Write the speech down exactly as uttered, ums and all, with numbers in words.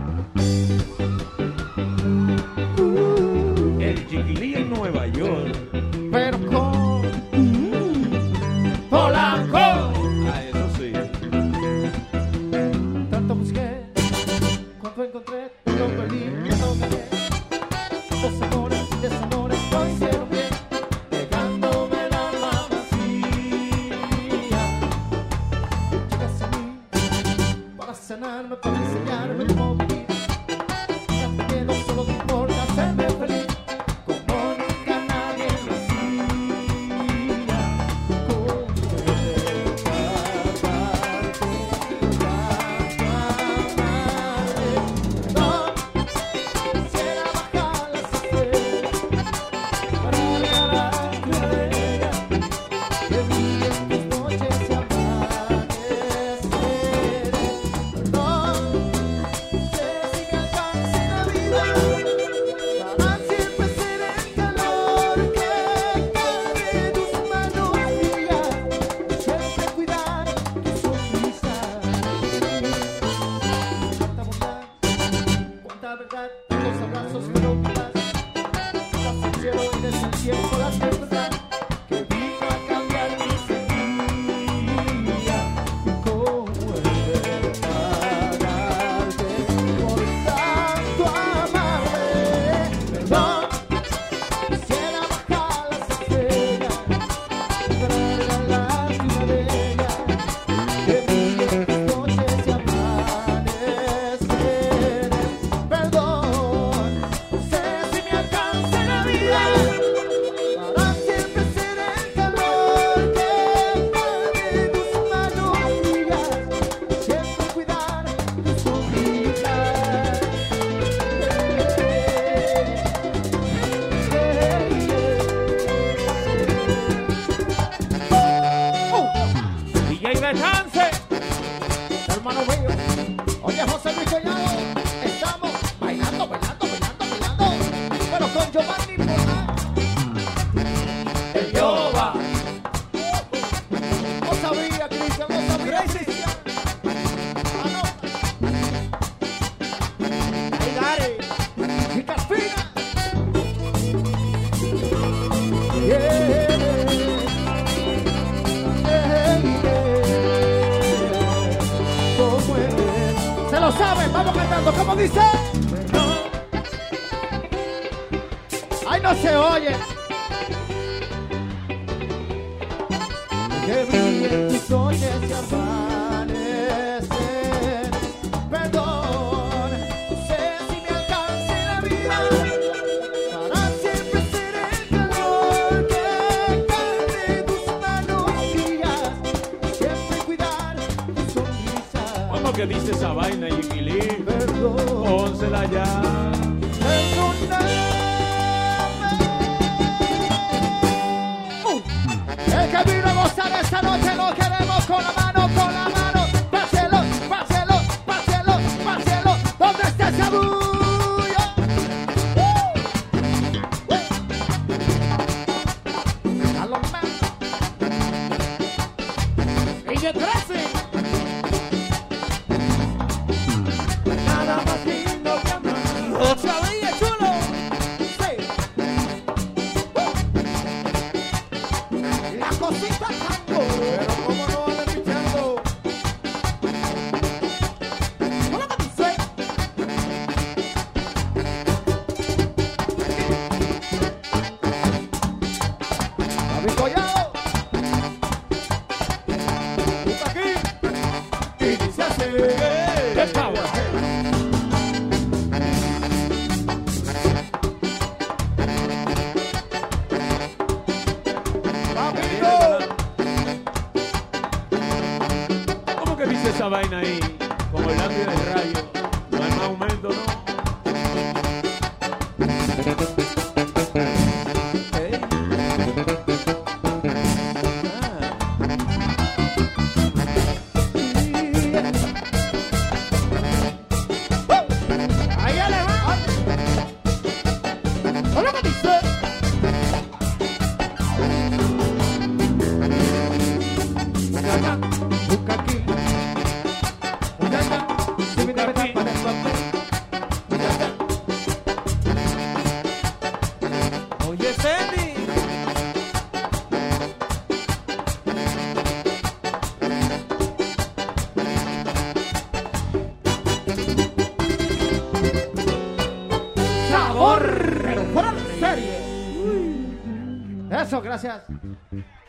El Chiquilí en Nueva York. Pero con mm, Polanco. Ah, eso sí. Tanto busqué, cuando encontré, lo perdí, no gané. Los amores y desamores no hicieron bien, dejándome el alma vacía. Llegas a mí para sanarme, para enseñarme cómo vivir. Date miedo, solo te importa hacerme feliz, como nunca nadie lo hacía. Como quisiera bajar las escaleras para regalarte una de ellas, que brillen tus noches y amaneceres. Perdón, no sé si me alcance la vida para siempre ser el calor que cae de tus manos frías, siempre cuidar tu sonrisa. Cuánta bondad, cuánta verdad, tantos abrazos que no olvidas. Estás al cielo y desde el tiempo la tempestad que vino a cambiar mi día. ¿Cómo he de pagarte por tanto amarme? Perdón, quisiera bajar las estrellas para regalarte una de ellas, que brillen tus noches y amaneceres. Perdón, no sé si me alcance la vida para siempre ser el calor que cae de tus manos frías, siempre cuidar tu sonrisa. D J Betance. Hermano mío, oye José Luis Collado, estamos bailando, bailando, bailando, bailando, pero con Giovanni Polanco. El Yoba. No sabía, Cristian, no sabía. Cristian. Anota. Ahí, Gary. Chicas finas. Yeah. ¿Cómo es? Se lo saben, vamos cantando, ¿cómo dice? Ay, no se oye. Que brillen tus noches y amaneceres. Perdón, no sé si me alcance la vida para siempre ser el calor que cae de tus manos frías, siempre cuidar tu sonrisa. ¿Cómo que dice esa vaina, Chiquilí? Perdón, Pónsela ya. perdóname. Uh, el que vino a gozar esta noche lo queremos con la mano, con la mano. Páselo, páselo, páselo, páselo. ¿Dónde está esa bulla? Uh, uh. A los manos. Y de trece. Nada más lindo que amar. sabor! Pero fuera de serie. Eso, gracias.